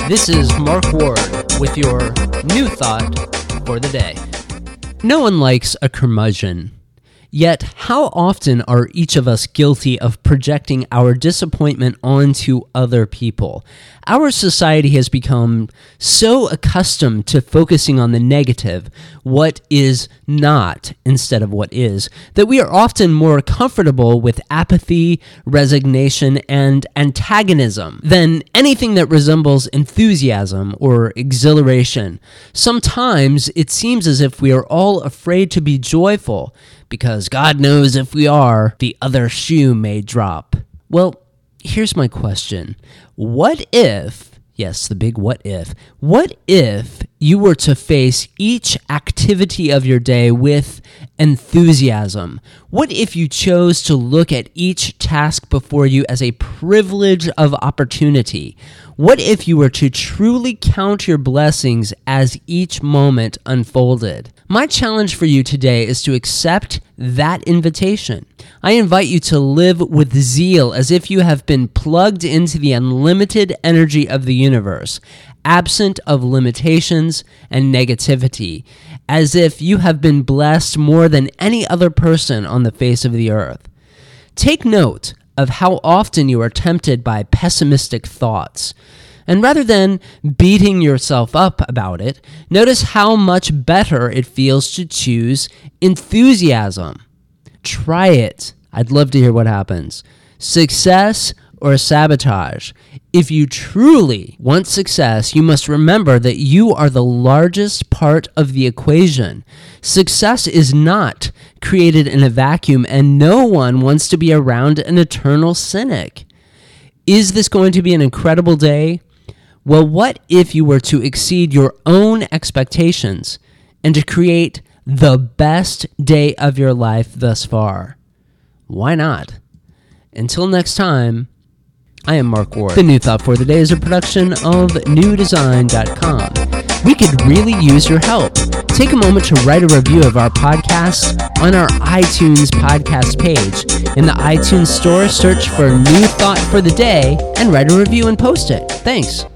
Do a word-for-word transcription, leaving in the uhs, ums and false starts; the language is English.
This is Mark Ward with your new thought for the day. No one likes a curmudgeon. Yet, how often are each of us guilty of projecting our disappointment onto other people? Our society has become so accustomed to focusing on the negative, what is not instead of what is, that we are often more comfortable with apathy, resignation, and antagonism than anything that resembles enthusiasm or exhilaration. Sometimes it seems as if we are all afraid to be joyful, because God knows if we are, the other shoe may drop. Well, here's my question. What if, yes, the big what if, what if you were to face each activity of your day with enthusiasm? What if you chose to look at each task before you as a privilege of opportunity? What if you were to truly count your blessings as each moment unfolded? My challenge for you today is to accept that invitation. I invite you to live with zeal as if you have been plugged into the unlimited energy of the universe, absent of limitations and negativity, as if you have been blessed more than any other person on the face of the earth. Take note of how often you are tempted by pessimistic thoughts. And rather than beating yourself up about it, notice how much better it feels to choose enthusiasm. Try it. I'd love to hear what happens. Success or sabotage? If you truly want success, you must remember that you are the largest part of the equation. Success is not created in a vacuum, and no one wants to be around an eternal cynic. Is this going to be an incredible day? Well, what if you were to exceed your own expectations and to create the best day of your life thus far? Why not? Until next time, I am Mark Ward. The New Thought for the Day is a production of new design dot com. We could really use your help. Take a moment to write a review of our podcast on our iTunes podcast page. In the iTunes store, search for New Thought for the Day and write a review and post it. Thanks.